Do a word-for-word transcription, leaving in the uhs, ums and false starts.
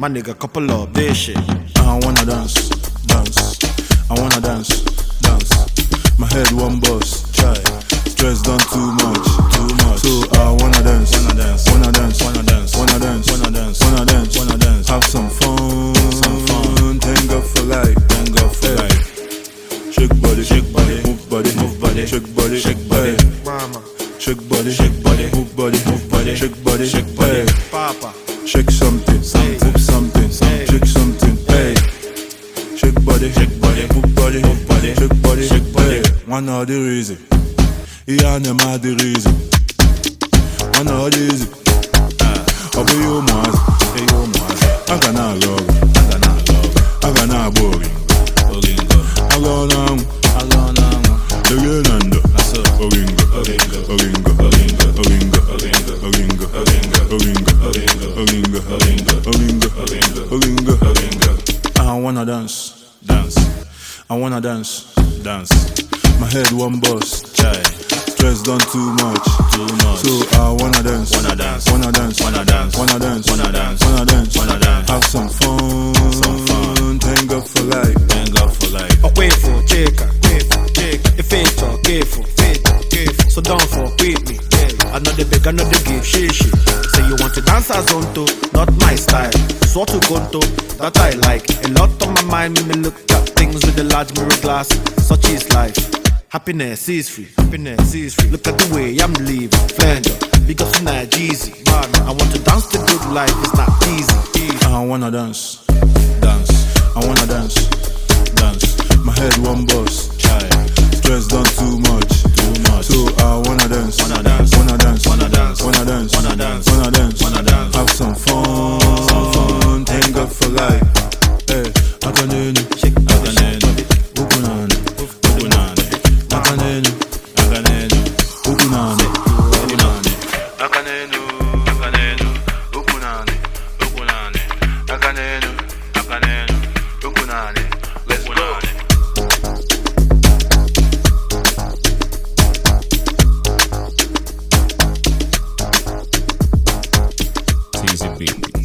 My nigga, couple of this shit. I wanna dance, dance. I wanna dance, dance. My head one bust, try. Stress done too much, too much. So I wanna dance, wanna dance, wanna dance, wanna dance, wanna dance, wanna dance, wanna dance, wanna dance. Have some fun, some fun. Thank God for life, thank God for life. Shake body, shake body, move body, move body, shake body, shake body, Mama, shake body, shake body, move body, move body, shake body, shake body. Papa, Shake something, some move something, some shake something, hey. Shake body, shake body, move body, move body, shake body, shake body. One of the reason, yeah, I'm the reason. One of the reason, I'll be your man, hey your man. I got no love, I got no love, I got no boring, boring go. I got no, I got no. The girl under, oringo, oringo, oringo, oringo, oringo, oringo, oringo, oringo, oringo, oringo, oringo, oringo, oringo. I wanna dance, dance. I wanna dance, dance. My head one bust, chai. Stress done too much, too much. So I wanna dance, wanna dance, wanna dance, wanna dance, wanna dance, wanna dance, wanna dance, wanna dance. Have some fun, some fun. Thank God for life, thank God for life. oh, wait for, check, wait for, check. If it's talk, careful, careful, careful. So don't forget me. Another beg, another give, shit, shit. Say you want to dance as onto, not my style. So to conto, that I like. A lot on my mind, me, me look at things with a large mirror glass. Such is life. Happiness is free, happiness is free. Look at the way I'm living, Flender. Because it's not easy. I want to dance the good life, it's not easy. easy. I wanna dance, dance. I wanna dance, dance. My head one bust, chai. Stress done too much, too much. So I wanna dance, wanna dance, wanna dance, wanna dance, wanna dance, wanna dance, wanna dance, wanna dance. Have some fun, some fun. Thank God for life. Hey, I can do it, shake, I can do it. Ukunane, ukunane, I can do it, I can do it. Ukunane, ukunane, I can do it, I can do it. Ukunane, ukunane, I can do it, I can do it. Ukunane, let's go. Easy beat.